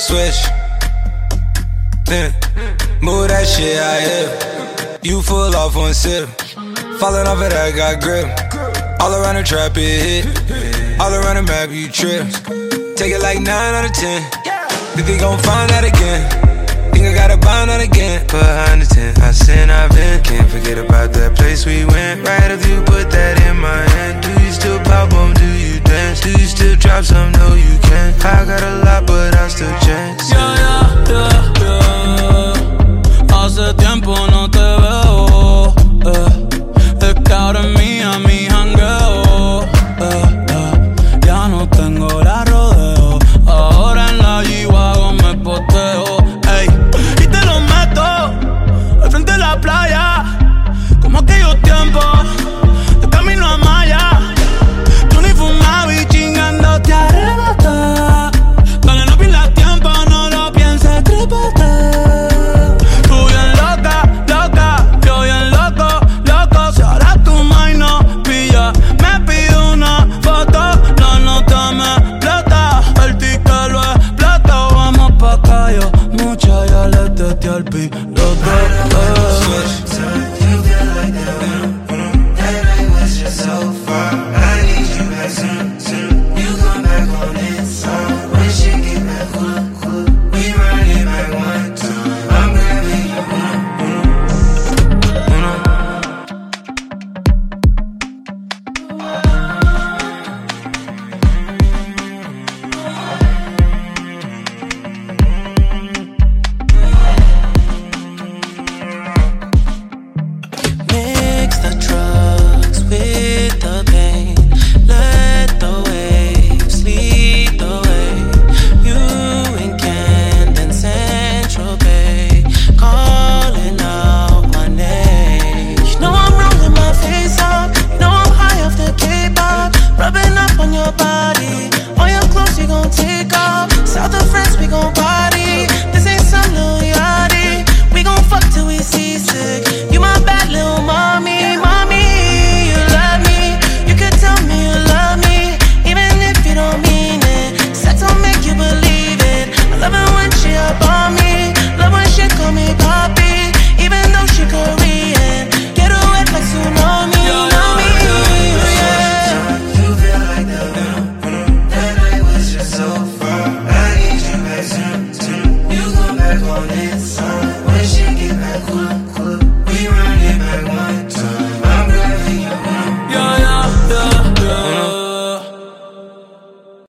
switch. Move that shit out here. You full off one sip. Falling off of that, got grip. All around the trap, it hit. All around the map, you trip. Take it like 9 out of 10. Think they gon' find that again. Think I gotta bind out again. Behind the tent, I sin, I've been. Can't forget about that place we went. Right if you put that in my hand. Do you still pop on? Do you dance? Do you still drop some? No, you can't. I got a lot, but I still chance. Hace tiempo no te veo. Descarga a mi jangueo. Ya no tengo la rodeo. Ahora en la G-Wagon me poteo. Ey, y te lo meto al frente de la playa, como aquellos tiempos.